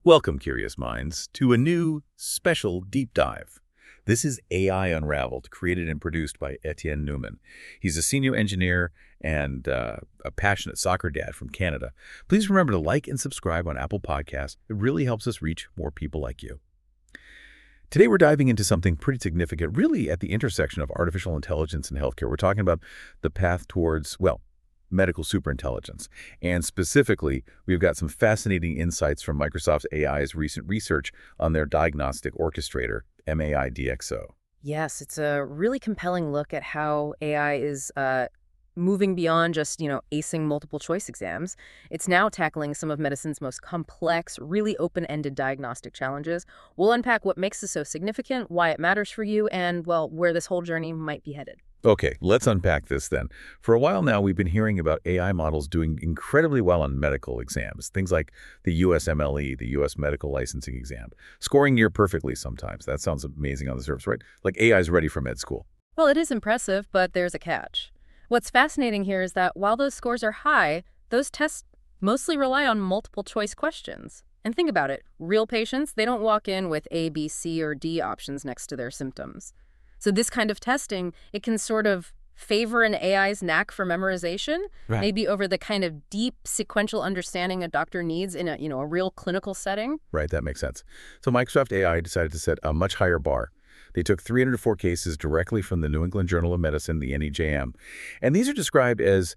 Welcome, curious minds, to a new, special deep dive. This is AI Unraveled, created and produced by Etienne Newman. He's a senior engineer and a passionate soccer dad from Canada. Please remember to like and subscribe on Apple Podcasts. It really helps us reach more people like you. Today, we're diving into something pretty significant, really at the intersection of artificial intelligence and healthcare. We're talking about the path towards, well, medical superintelligence. And specifically, we've got some fascinating insights from Microsoft AI's recent research on their diagnostic orchestrator, MAI-DxO. Yes, it's a really compelling look at how AI is moving beyond just, acing multiple choice exams. It's now tackling some of medicine's most complex, really open-ended diagnostic challenges. We'll unpack what makes this so significant, why it matters for you, and, well, where this whole journey might be headed. Okay, let's unpack this then. For a while now, we've been hearing about AI models doing incredibly well on medical exams, things like the USMLE, the U.S. Medical Licensing Exam, scoring near perfectly sometimes. That sounds amazing on the surface, right? Like AI is ready for med school. Well, it is impressive, but there's a catch. What's fascinating here is that while those scores are high, those tests mostly rely on multiple choice questions. And think about it. Real patients, they don't walk in with A, B, C, or D options next to their symptoms. So this kind of testing, it can sort of favor an AI's knack for memorization, Right. maybe over the kind of deep sequential understanding a doctor needs in a real clinical setting. Right, that makes sense. So Microsoft AI decided to set a much higher bar. They took 304 cases directly from the New England Journal of Medicine, the NEJM, and these are described as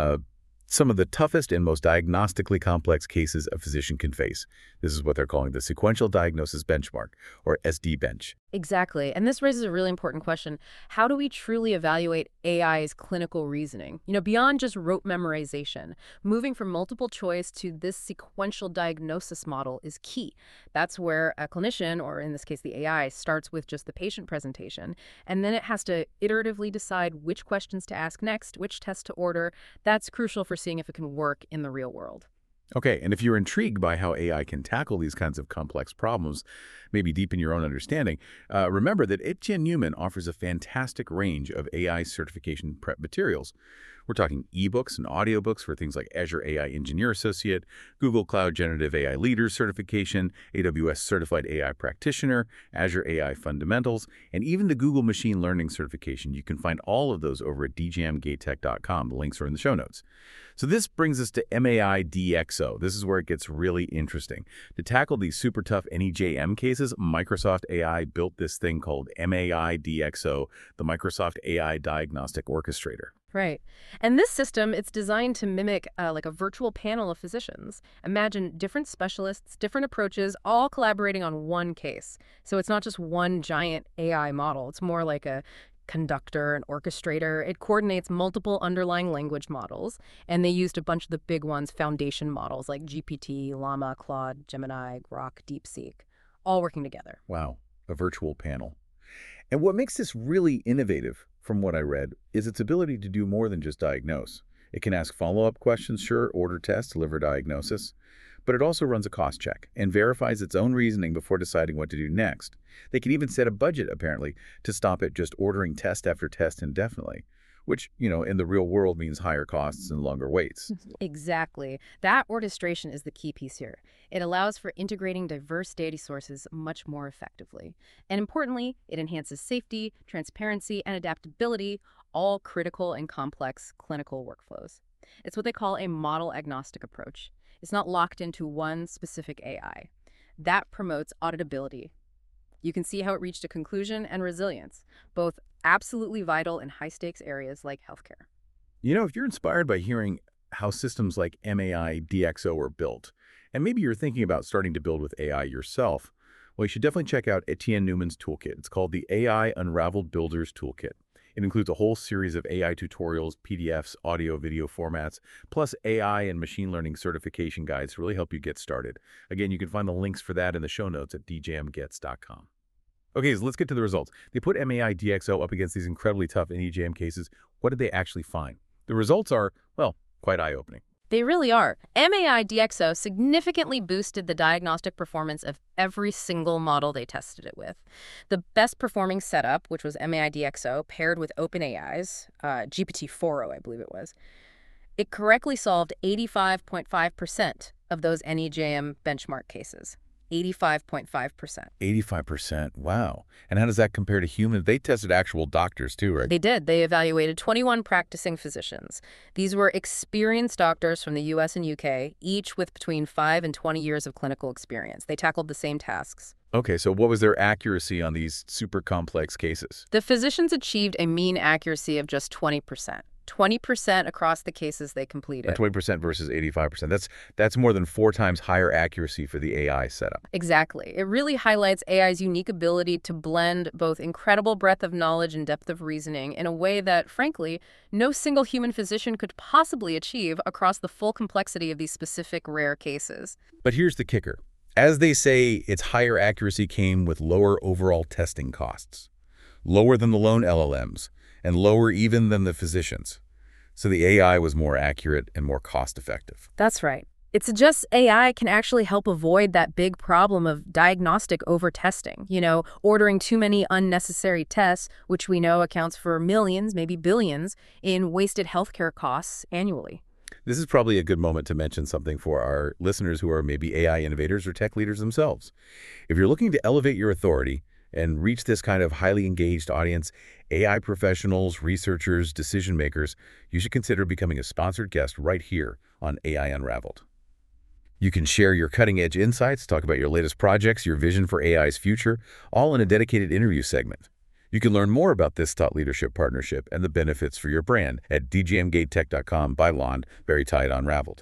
some of the toughest and most diagnostically complex cases a physician can face. This is what they're calling the Sequential Diagnosis Benchmark, or SD Bench. Exactly. And this raises a really important question. How do we truly evaluate AI's clinical reasoning? Beyond just rote memorization, moving from multiple choice to this sequential diagnosis model is key. That's where a clinician, or in this case the AI, starts with just the patient presentation, and then it has to iteratively decide which questions to ask next, which tests to order. That's crucial for seeing if it can work in the real world. Okay, and if you're intrigued by how AI can tackle these kinds of complex problems, maybe deepen your own understanding, remember that Etienne Newman offers a fantastic range of AI certification prep materials. We're talking ebooks and audiobooks for things like Azure AI Engineer Associate, Google Cloud Generative AI Leader Certification, AWS Certified AI Practitioner, Azure AI Fundamentals, and even the Google Machine Learning Certification. You can find all of those over at djmgatech.com. The links are in the show notes. So this brings us to MAI-DxO. This is where it gets really interesting. To tackle these super tough NEJM cases, Microsoft AI built this thing called MAI-DxO, the Microsoft AI Diagnostic Orchestrator. Right. And this system, it's designed to mimic like a virtual panel of physicians. Imagine different specialists, different approaches, all collaborating on one case. So it's not just one giant AI model. It's more like a conductor, an orchestrator. It coordinates multiple underlying language models, and they used a bunch of the big ones, foundation models like GPT, Llama, Claude, Gemini, Grok, DeepSeek, all working together. Wow, a virtual panel. And what makes this really innovative, from what I read, is its ability to do more than just diagnose. It can ask follow-up questions, sure, order tests, deliver diagnosis, but it also runs a cost check and verifies its own reasoning before deciding what to do next. They can even set a budget, apparently, to stop it just ordering test after test indefinitely, which, in the real world means higher costs and longer waits. Exactly. That orchestration is the key piece here. It allows for integrating diverse data sources much more effectively. And importantly, it enhances safety, transparency, and adaptability, all critical and complex clinical workflows. It's what they call a model-agnostic approach. It's not locked into one specific AI. That promotes auditability. You can see how it reached a conclusion and resilience, both absolutely vital in high-stakes areas like healthcare. If you're inspired by hearing how systems like MAI-DxO are built, and maybe you're thinking about starting to build with AI yourself, well, you should definitely check out Etienne Newman's toolkit. It's called the AI Unraveled Builders Toolkit. It includes a whole series of AI tutorials, PDFs, audio, video formats, plus AI and machine learning certification guides to really help you get started. Again, you can find the links for that in the show notes at djmgets.com. Okay, so let's get to the results. They put MAI-DxO up against these incredibly tough NEJM cases. What did they actually find? The results are, well, quite eye-opening. They really are. MAI-DxO significantly boosted the diagnostic performance of every single model they tested it with. The best performing setup, which was MAI-DxO paired with OpenAI's, GPT-4o, I believe it was, it correctly solved 85.5% of those NEJM benchmark cases. 85.5%. 85%. Wow. And how does that compare to humans? They tested actual doctors too, right? They did. They evaluated 21 practicing physicians. These were experienced doctors from the US and UK, each with between 5 and 20 years of clinical experience. They tackled the same tasks. Okay, so what was their accuracy on these super complex cases? The physicians achieved a mean accuracy of just 20%. 20% across the cases they completed. 20% versus 85%. That's more than 4 times higher accuracy for the AI setup. Exactly. It really highlights AI's unique ability to blend both incredible breadth of knowledge and depth of reasoning in a way that, frankly, no single human physician could possibly achieve across the full complexity of these specific rare cases. But here's the kicker. As they say, its higher accuracy came with lower overall testing costs, lower than the lone LLMs, and lower even than the physicians. So the AI was more accurate and more cost-effective. That's right. It suggests AI can actually help avoid that big problem of diagnostic over-testing, ordering too many unnecessary tests, which we know accounts for millions, maybe billions, in wasted healthcare costs annually. This is probably a good moment to mention something for our listeners who are maybe AI innovators or tech leaders themselves. If you're looking to elevate your authority and reach this kind of highly engaged audience, AI professionals, researchers, decision makers, you should consider becoming a sponsored guest right here on AI Unraveled. You can share your cutting-edge insights, talk about your latest projects, your vision for AI's future, all in a dedicated interview segment. You can learn more about this thought leadership partnership and the benefits for your brand at dgmgatetech.com/Veritide Unraveled.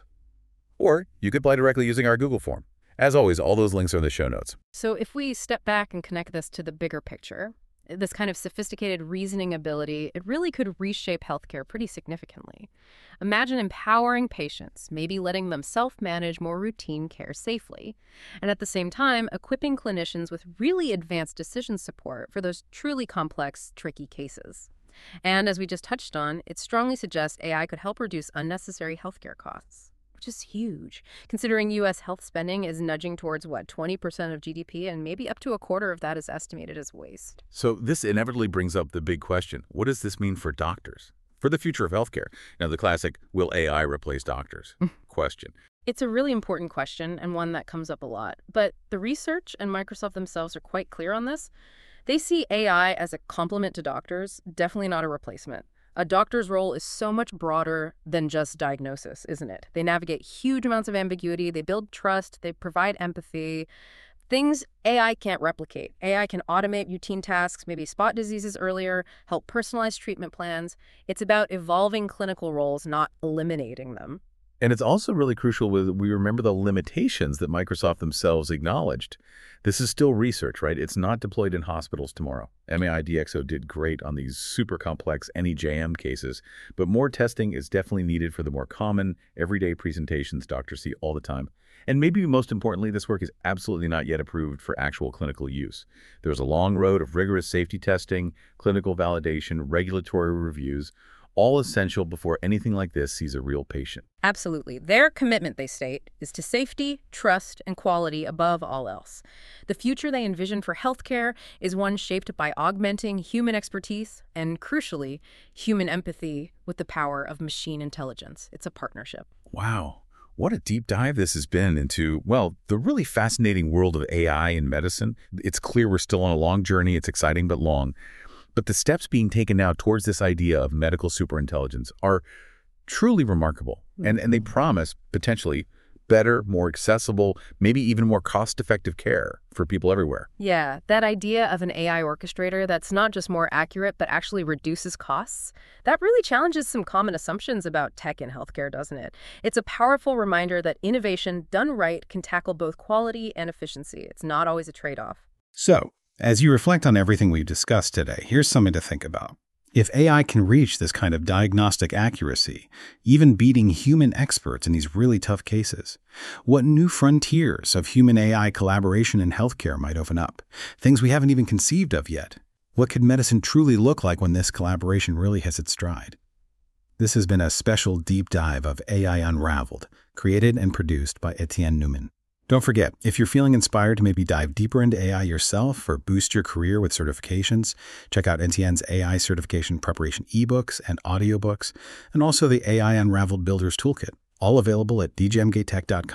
Or you could apply directly using our Google form. As always, all those links are in the show notes. So if we step back and connect this to the bigger picture, this kind of sophisticated reasoning ability, it really could reshape healthcare pretty significantly. Imagine empowering patients, maybe letting them self-manage more routine care safely, and at the same time, equipping clinicians with really advanced decision support for those truly complex, tricky cases. And as we just touched on, it strongly suggests AI could help reduce unnecessary healthcare costs, which is huge, considering U.S. health spending is nudging towards, 20% of GDP, and maybe up to a quarter of that is estimated as waste. So this inevitably brings up the big question. What does this mean for doctors? For the future of healthcare? Now, the classic, will AI replace doctors? question. It's a really important question and one that comes up a lot. But the research and Microsoft themselves are quite clear on this. They see AI as a complement to doctors, definitely not a replacement. A doctor's role is so much broader than just diagnosis, isn't it? They navigate huge amounts of ambiguity, they build trust, they provide empathy, things AI can't replicate. AI can automate routine tasks, maybe spot diseases earlier, help personalize treatment plans. It's about evolving clinical roles, not eliminating them. And it's also really crucial we remember the limitations that Microsoft themselves acknowledged. This is still research, right? It's not deployed in hospitals tomorrow. MAI-DxO did great on these super complex NEJM cases, but more testing is definitely needed for the more common, everyday presentations doctors see all the time. And maybe most importantly, this work is absolutely not yet approved for actual clinical use. There's a long road of rigorous safety testing, clinical validation, regulatory reviews, all essential before anything like this sees a real patient. Absolutely. Their commitment, they state, is to safety, trust, and quality above all else. The future they envision for healthcare is one shaped by augmenting human expertise and, crucially, human empathy with the power of machine intelligence. It's a partnership. Wow. What a deep dive this has been into, well, the really fascinating world of AI in medicine. It's clear we're still on a long journey. It's exciting but long. But the steps being taken now towards this idea of medical superintelligence are truly remarkable. And they promise, potentially, better, more accessible, maybe even more cost-effective care for people everywhere. Yeah, that idea of an AI orchestrator that's not just more accurate, but actually reduces costs, that really challenges some common assumptions about tech in healthcare, doesn't it? It's a powerful reminder that innovation done right can tackle both quality and efficiency. It's not always a trade-off. So, as you reflect on everything we've discussed today, here's something to think about. If AI can reach this kind of diagnostic accuracy, even beating human experts in these really tough cases, what new frontiers of human-AI collaboration in healthcare might open up? Things we haven't even conceived of yet. What could medicine truly look like when this collaboration really hits its stride? This has been a special deep dive of AI Unraveled, created and produced by Etienne Newman. Don't forget, if you're feeling inspired to maybe dive deeper into AI yourself or boost your career with certifications, check out Etienne's AI certification preparation ebooks and audiobooks, and also the AI Unraveled Builder's Toolkit, all available at dgmgatetech.com.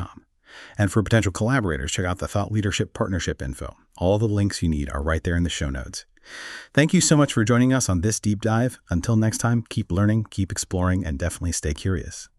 And for potential collaborators, check out the Thought Leadership Partnership info. All the links you need are right there in the show notes. Thank you so much for joining us on this deep dive. Until next time, keep learning, keep exploring, and definitely stay curious.